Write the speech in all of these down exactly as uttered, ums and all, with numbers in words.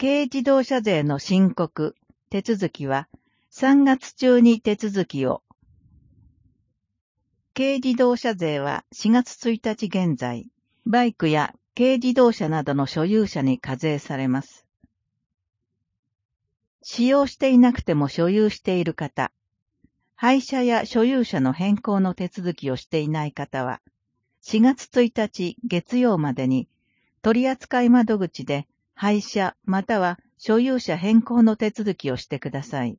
軽自動車税の申告、手続きはさんがつ中に手続きを。軽自動車税はしがつついたち現在、バイクや軽自動車などの所有者に課税されます。使用していなくても所有している方、廃車や所有者の変更の手続きをしていない方は、しがつついたち月曜までに取扱窓口で廃車または所有者変更の手続きをしてください。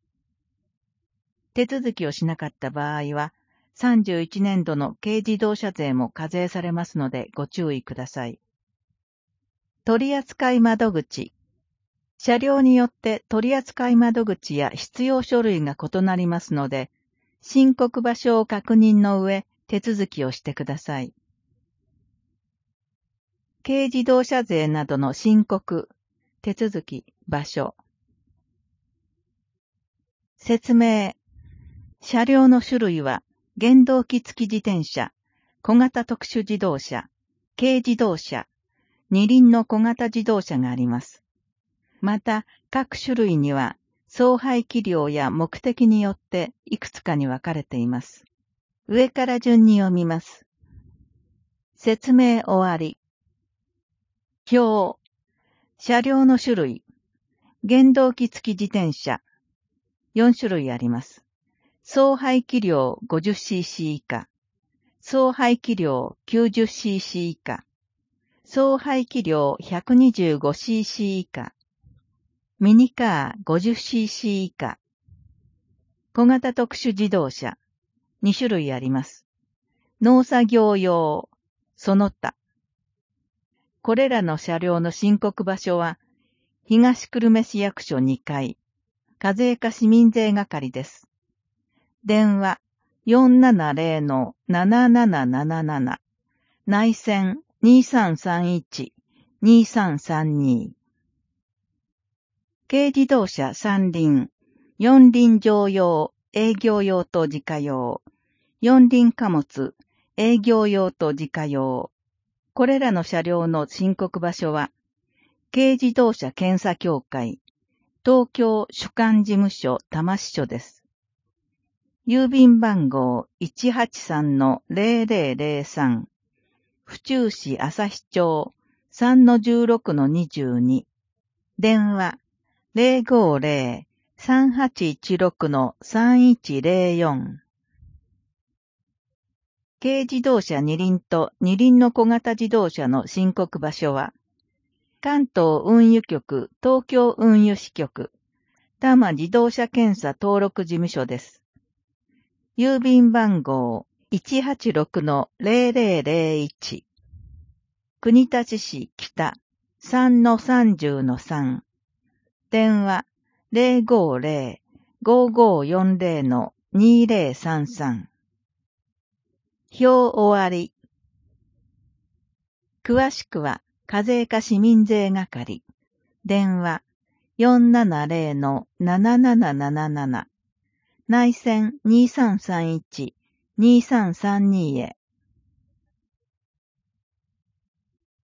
手続きをしなかった場合は、さんじゅういちねんどの軽自動車税も課税されますのでご注意ください。取扱窓口。車両によって取扱窓口や必要書類が異なりますので、申告場所を確認の上、手続きをしてください。軽自動車税などの申告、手続き、場所。説明。車両の種類は、原動機付き自転車、小型特殊自動車、軽自動車、二輪の小型自動車があります。また、各種類には、総排気量や目的によっていくつかに分かれています。上から順に読みます。説明終わり。表。車両の種類。原動機付き自転車。よんしゅるいあります。総排気量 ごじゅっシーシー 以下。総排気量 きゅうじゅっシーシー 以下。総排気量 ひゃくにじゅうごシーシー 以下。ミニカー ごじゅっシーシー 以下。小型特殊自動車。にしゅるいあります。農作業用、その他。これらの車両の申告場所は、東久留米市役所にかい、課税課市民税係です。電話 よんななゼロ の なななななななな、内線 にさんさんいち にさんさんに。軽自動車三輪、四輪乗用、営業用と自家用、四輪貨物、営業用と自家用。これらの車両の申告場所は、軽自動車検査協会、東京主管事務所多摩支所です。郵便番号 いちはちさんのゼロゼロゼロさん、府中市旭町 さんのじゅうろくのにじゅうに、電話 ゼロごゼロ さんはちいちろくのさんいちゼロよん。軽自動車二輪と二輪の小型自動車の申告場所は、関東運輸局東京運輸支局、多摩自動車検査登録事務所です。郵便番号 いちはちろくのゼロゼロゼロいち、国立市北 さんのさんじゅうのさん、電話 ゼロごゼロ ごごよんゼロのにゼロさんさん。表終わり。詳しくは課税課市民税係、電話 よんななゼロのななななななな、内線にさんさんいち にさんさんにへ。